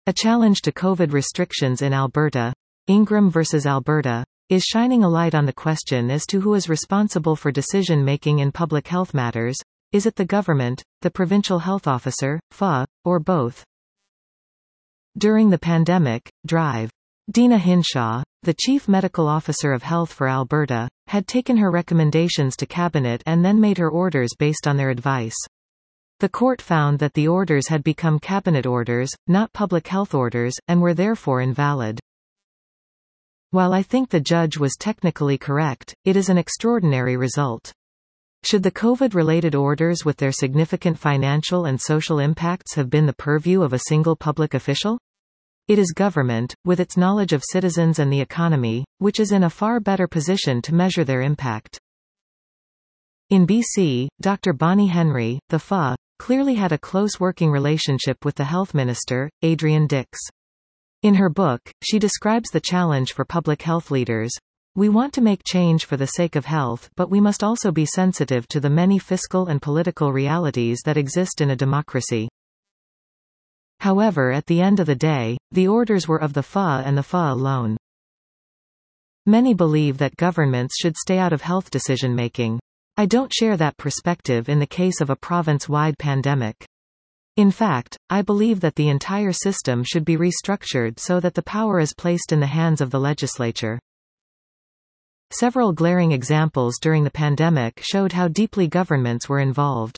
A challenge to COVID restrictions in Alberta, Ingram versus Alberta, is shining a light on the question as to who is responsible for decision-making in public health matters. Is it the government, the provincial health officer, FA, or both? During the pandemic, Drive. Deena Hinshaw, the Chief Medical Officer of Health for Alberta, had taken her recommendations to Cabinet and then made her orders based on their advice. The court found that the orders had become Cabinet orders, not public health orders, and were therefore invalid. While I think the judge was technically correct, it is an extraordinary result. Should the COVID-related orders with their significant financial and social impacts have been the purview of a single public official? It is government, with its knowledge of citizens and the economy, which is in a far better position to measure their impact. In BC, Dr. Bonnie Henry, the FA, clearly had a close working relationship with the Health Minister, Adrian Dix. In her book, she describes the challenge for public health leaders. We want to make change for the sake of health, but we must also be sensitive to the many fiscal and political realities that exist in a democracy. However, at the end of the day, the orders were of the FA and the FA alone. Many believe that governments should stay out of health decision-making. I don't share that perspective in the case of a province-wide pandemic. In fact, I believe that the entire system should be restructured so that the power is placed in the hands of the legislature. Several glaring examples during the pandemic showed how deeply governments were involved.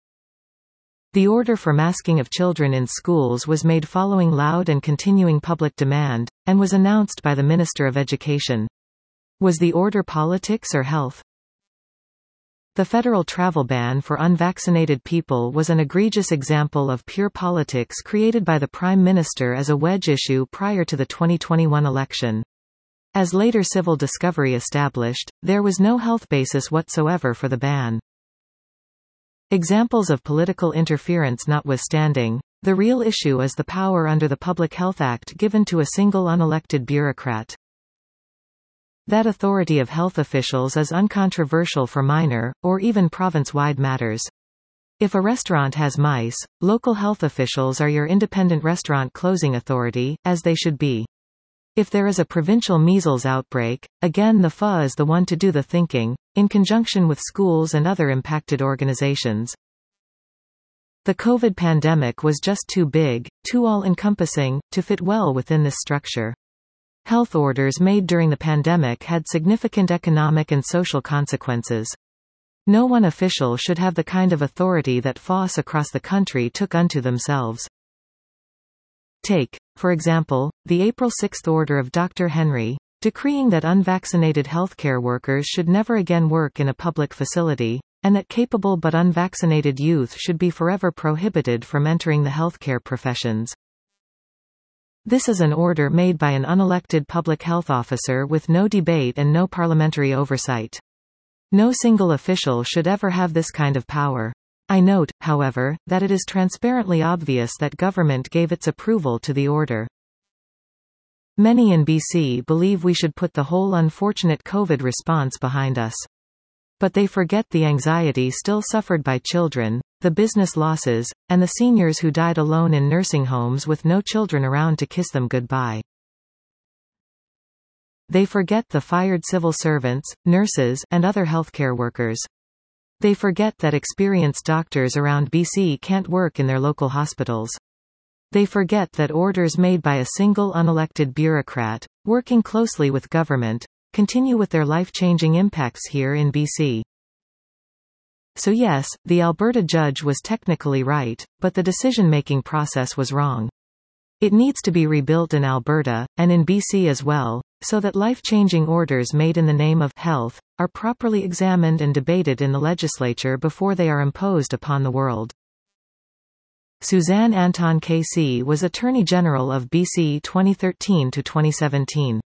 The order for masking of children in schools was made following loud and continuing public demand, and was announced by the Minister of Education. Was the order politics or health? The federal travel ban for unvaccinated people was an egregious example of pure politics created by the Prime Minister as a wedge issue prior to the 2021 election. As later civil discovery established, there was no health basis whatsoever for the ban. Examples of political interference notwithstanding, the real issue is the power under the Public Health Act given to a single unelected bureaucrat. That authority of health officials is uncontroversial for minor, or even province-wide matters. If a restaurant has mice, local health officials are your independent restaurant closing authority, as they should be. If there is a provincial measles outbreak, again the FA is the one to do the thinking, in conjunction with schools and other impacted organizations. The COVID pandemic was just too big, too all-encompassing, to fit well within this structure. Health orders made during the pandemic had significant economic and social consequences. No one official should have the kind of authority that FOS across the country took unto themselves. Take, for example, the April 6 order of Dr. Henry, decreeing that unvaccinated healthcare workers should never again work in a public facility, and that capable but unvaccinated youth should be forever prohibited from entering the healthcare professions. This is an order made by an unelected public health officer with no debate and no parliamentary oversight. No single official should ever have this kind of power. I note, however, that it is transparently obvious that government gave its approval to the order. Many in BC believe we should put the whole unfortunate COVID response behind us. But they forget the anxiety still suffered by children, the business losses, and the seniors who died alone in nursing homes with no children around to kiss them goodbye. They forget the fired civil servants, nurses, and other healthcare workers. They forget that experienced doctors around BC can't work in their local hospitals. They forget that orders made by a single unelected bureaucrat, working closely with government, continue with their life-changing impacts here in BC. So yes, the Alberta judge was technically right, but the decision-making process was wrong. It needs to be rebuilt in Alberta, and in BC as well, so that life-changing orders made in the name of health are properly examined and debated in the legislature before they are imposed upon the world. Suzanne Anton KC was Attorney General of BC 2013 to 2017.